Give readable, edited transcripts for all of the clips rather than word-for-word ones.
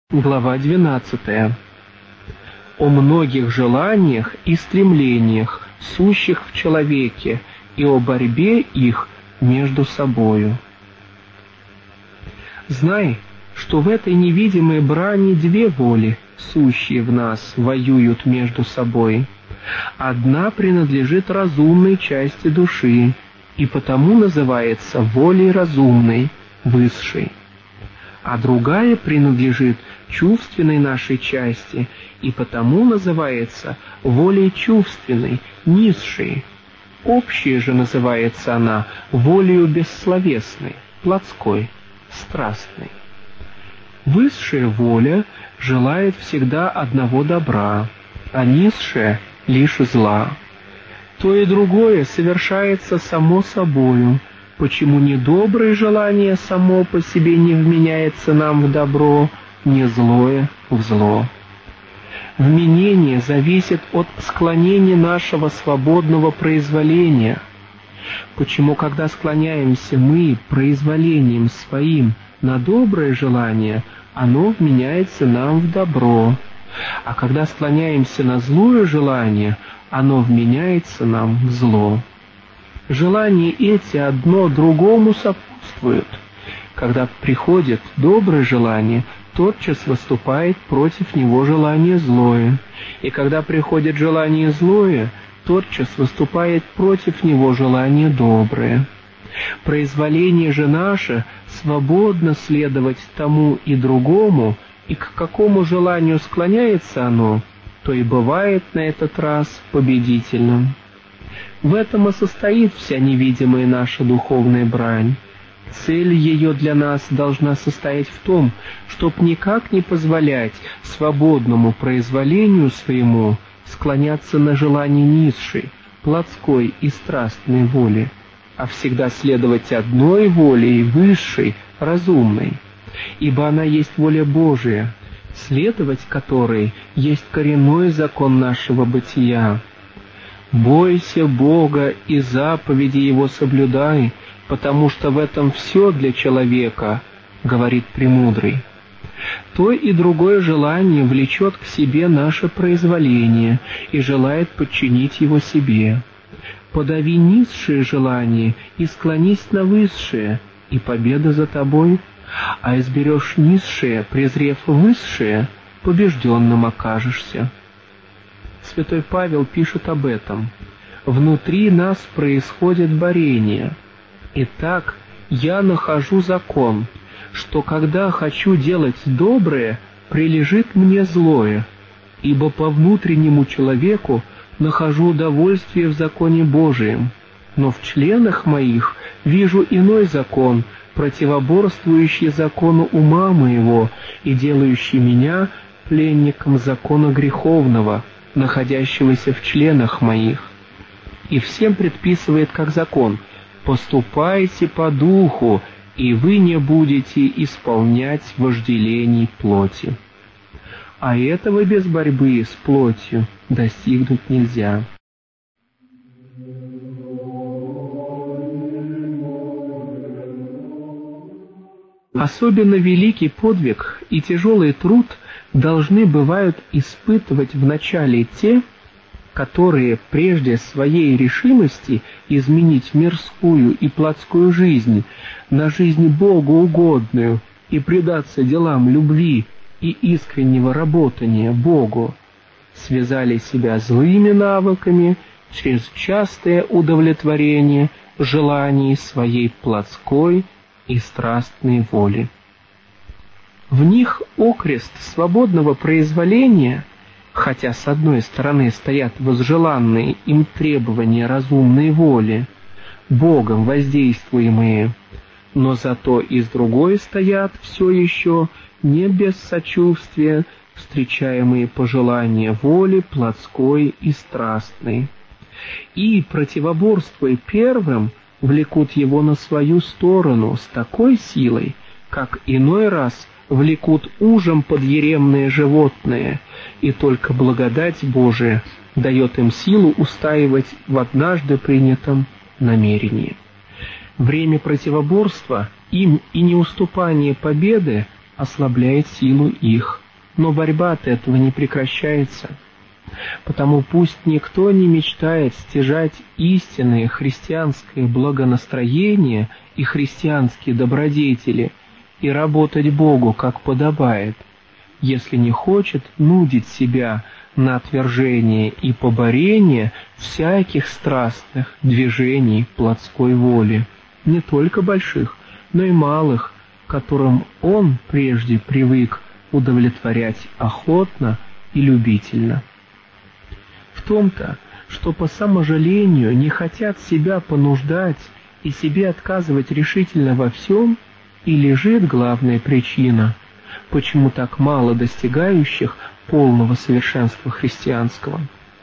Глава 12. О многих желаниях и стремлениях, сущих в человеке, и о борьбе их между собою. Знай, что в этой невидимой брани две воли, сущие в нас, воюют между собой. Одна принадлежит разумной части души, и потому называется волей разумной, высшей. А другая принадлежит чувственной нашей части, и потому называется волей чувственной, низшей. Общая же называется она волею бессловесной, плотской, страстной. Высшая воля желает всегда одного добра, а низшая — лишь зла. То и другое совершается само собою. Почему ни доброе желание само по себе не вменяется нам в добро, ни злое в зло? Вменение зависит от склонения нашего свободного произволения. Почему, когда склоняемся мы произволением своим на доброе желание, оно вменяется нам в добро, а когда склоняемся на злое желание, оно вменяется нам в зло? Желания эти одно другому сопутствуют. Когда приходит доброе желание, тотчас выступает против него желание злое, и когда приходит желание злое, тотчас выступает против него желание доброе. Произволение же наше свободно следовать тому и другому, и к какому желанию склоняется оно, то и бывает на этот раз победительным. В этом и состоит вся невидимая наша духовная брань. Цель ее для нас должна состоять в том, чтоб никак не позволять свободному произволению своему склоняться на желание низшей, плотской и страстной воли, а всегда следовать одной воле, высшей, разумной, ибо она есть воля Божия, следовать которой есть коренной закон нашего бытия. «Бойся Бога и заповеди Его соблюдай, потому что в этом все для человека», — говорит Премудрый. То и другое желание влечет к себе наше произволение и желает подчинить его себе. Подави низшее желание и склонись на высшее, и победа за тобой, а изберешь низшее, презрев высшее, побежденным окажешься. Святой Павел пишет об этом. «Внутри нас происходит борение. Итак, я нахожу закон, что когда хочу делать доброе, прилежит мне злое, ибо по внутреннему человеку нахожу удовольствие в законе Божием, но в членах моих вижу иной закон, противоборствующий закону ума моего и делающий меня пленником закона греховного, находящегося в членах моих. И всем предписывает как закон: поступайте по духу, и вы не будете исполнять вожделений плоти. А этого без борьбы с плотью достигнуть нельзя». Особенно великий подвиг и тяжелый труд должны бывают испытывать вначале те, которые прежде своей решимости изменить мирскую и плотскую жизнь на жизнь Богу угодную и предаться делам любви и искреннего работания Богу, связали себя злыми навыками через частое удовлетворение желаний своей плотской и страстной воли. В них окрест свободного произволения, хотя с одной стороны стоят возжеланные им требования разумной воли, Богом воздействуемые, но зато и с другой стоят все еще не без сочувствия встречаемые пожелания воли плотской и страстной, и, противоборствуя первым, влекут его на свою сторону с такой силой, как иной раз влекут ужем подъеремное животное, и только благодать Божия дает им силу устаивать в однажды принятом намерении. Время противоборства им и неуступание победы ослабляет силу их, но борьба от этого не прекращается. Потому пусть никто не мечтает стяжать истинное христианское благонастроение и христианские добродетели и работать Богу, как подобает, если не хочет нудить себя на отвержение и поборение всяких страстных движений плотской воли, не только больших, но и малых, которым он прежде привык удовлетворять охотно и любительно. В том-то, что по саможалению не хотят себя понуждать и себе отказывать решительно во всем, и лежит главная причина, почему так мало достигающих полного совершенства христианского.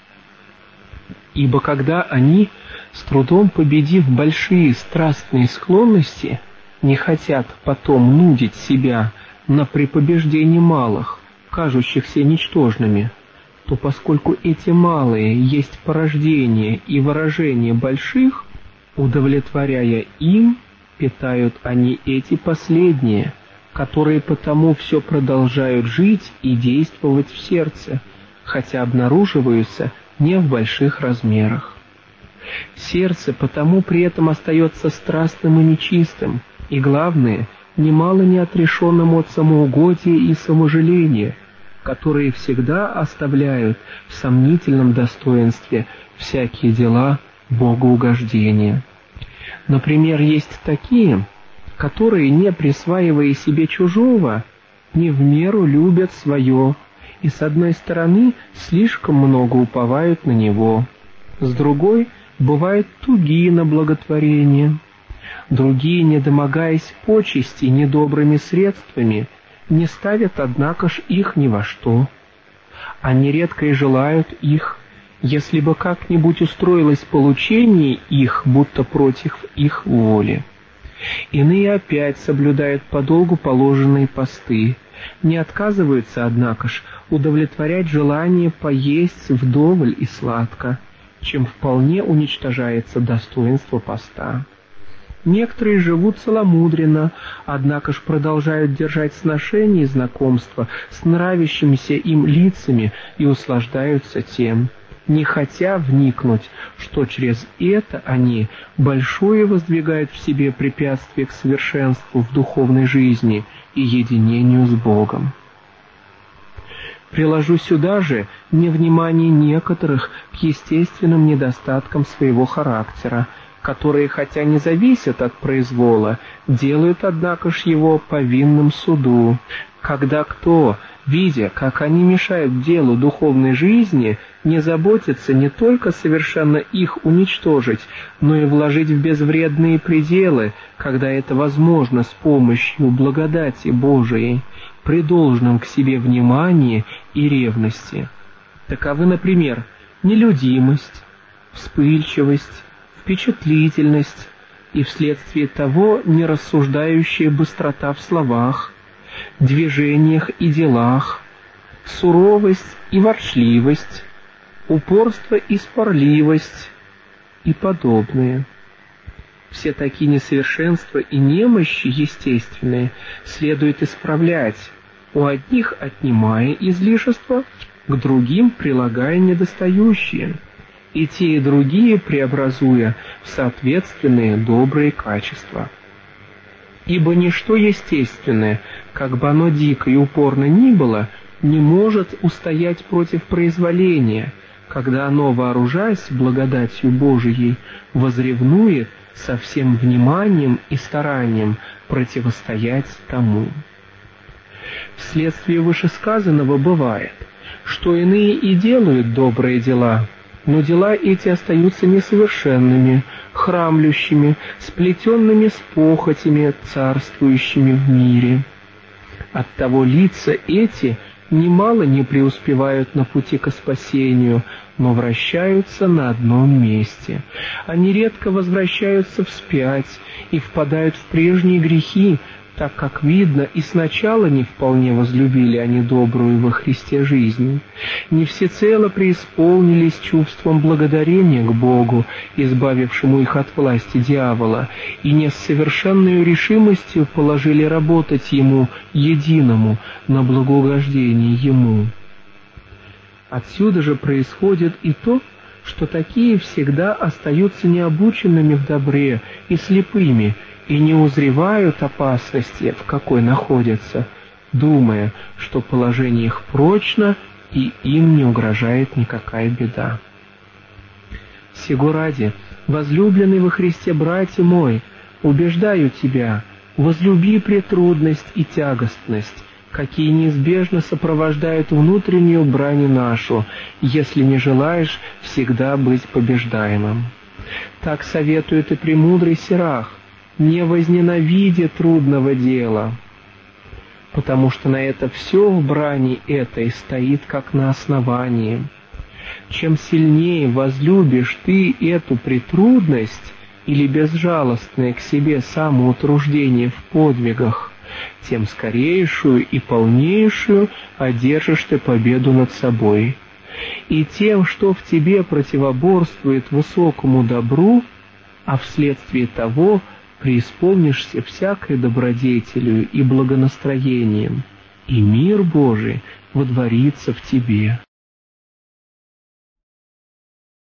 Ибо когда они, с трудом победив большие страстные склонности, не хотят потом нудить себя на препобеждении малых, кажущихся ничтожными, то поскольку эти малые есть порождение и выражение больших, удовлетворяя им, питают они эти последние, которые потому все продолжают жить и действовать в сердце, хотя обнаруживаются не в больших размерах. Сердце потому при этом остается страстным и нечистым, и, главное, немало не отрешенным от самоугодия и саможаления, которые всегда оставляют в сомнительном достоинстве всякие дела богоугождения. Например, есть такие, которые, не присваивая себе чужого, не в меру любят свое, и с одной стороны слишком много уповают на него, с другой бывают туги на благотворение. Другие, не домогаясь почести недобрыми средствами, не ставят, однако ж, их ни во что. Они редко и желают их, если бы как-нибудь устроилось получение их, будто против их воли. Иные опять соблюдают подолгу положенные посты, не отказываются, однако ж, удовлетворять желание поесть вдоволь и сладко, чем вполне уничтожается достоинство поста. Некоторые живут целомудренно, однако ж продолжают держать сношения и знакомства с нравящимися им лицами и услаждаются тем, не хотя вникнуть, что через это они большое воздвигают в себе препятствие к совершенству в духовной жизни и единению с Богом. Приложу сюда же невнимание некоторых к естественным недостаткам своего характера, которые, хотя не зависят от произвола, делают, однако ж, его повинным суду, когда кто, видя, как они мешают делу духовной жизни, не заботится не только совершенно их уничтожить, но и вложить в безвредные пределы, когда это возможно с помощью благодати Божией, при должном к себе внимании и ревности. Таковы, например, нелюдимость, вспыльчивость, впечатлительность и вследствие того нерассуждающая быстрота в словах, движениях и делах, суровость и ворчливость, упорство и спорливость и подобные. Все такие несовершенства и немощи естественные следует исправлять, у одних отнимая излишества, к другим прилагая недостающие, и те и другие преобразуя в соответственные добрые качества. Ибо ничто естественное, как бы оно дико и упорно ни было, не может устоять против произволения, когда оно, вооружаясь благодатью Божией, возревнует со всем вниманием и старанием противостоять тому. Вследствие вышесказанного бывает, что иные и делают добрые дела, но дела эти остаются несовершенными, храмлющими, сплетенными с похотями, царствующими в мире. Оттого лица эти немало не преуспевают на пути ко спасению, но вращаются на одном месте. Они редко возвращаются вспять и впадают в прежние грехи, так как видно, и сначала не вполне возлюбили они добрую во Христе жизнь, не всецело преисполнились чувством благодарения к Богу, избавившему их от власти дьявола, и не с совершенной решимостью положили работать Ему единому на благоугождение Ему. Отсюда же происходит и то, что такие всегда остаются необученными в добре и слепыми, и не узревают опасности, в какой находятся, думая, что положение их прочно, и им не угрожает никакая беда. Сего ради, возлюбленный во Христе братья мой, убеждаю тебя, возлюби претрудность и тягостность, какие неизбежно сопровождают внутреннюю брань нашу, если не желаешь всегда быть побеждаемым. Так советует и премудрый Сирах: не возненавиди трудного дела, потому что на это все в брани этой стоит как на основании. Чем сильнее возлюбишь ты эту претрудность или безжалостное к себе самоутруждение в подвигах, тем скорейшую и полнейшую одержишь ты победу над собой. И тем, что в тебе противоборствует высокому добру, а вследствие того преисполнишься всякой добродетелью и благонастроением, и мир Божий водворится в тебе.